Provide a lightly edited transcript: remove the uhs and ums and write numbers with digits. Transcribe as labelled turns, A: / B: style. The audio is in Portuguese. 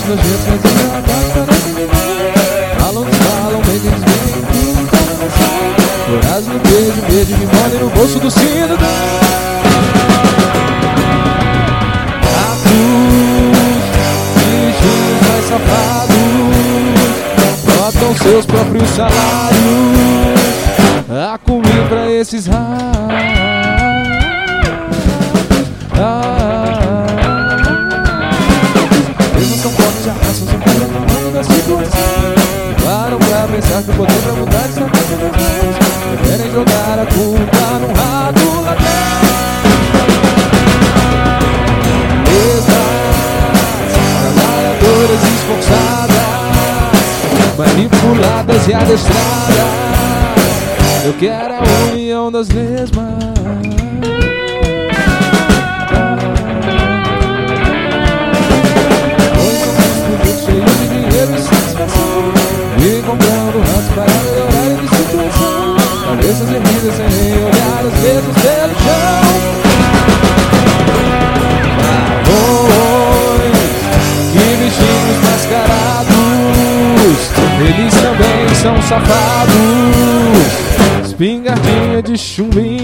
A: Bichos nojentos, mas degradados parecem viver. Falam, mas eles vêm tudo como você. Florais no beijo, beijo me mordem no bolso do cinto. Bichinhos mais safados botam seus próprios salários a comer pra esses eles não são fortes, arrastam sem poder no mundo da situação. Param pra pensar que o poder pra mudar está dentro das mãos. Preferem jogar a culpa num rato latente. Trabalhadoras esforçadas, manipuladas e adestradas. Eu quero a união das lesmas. Pois somos produtos cheios de dinheiro e satisfação, e comprando ratos para melhorar a situação. Cabeças erguidas sem nem olhar as mesmas pelo chão. Que bichinhos mascarados, eles também são safados. Espingardinha de chumbinho.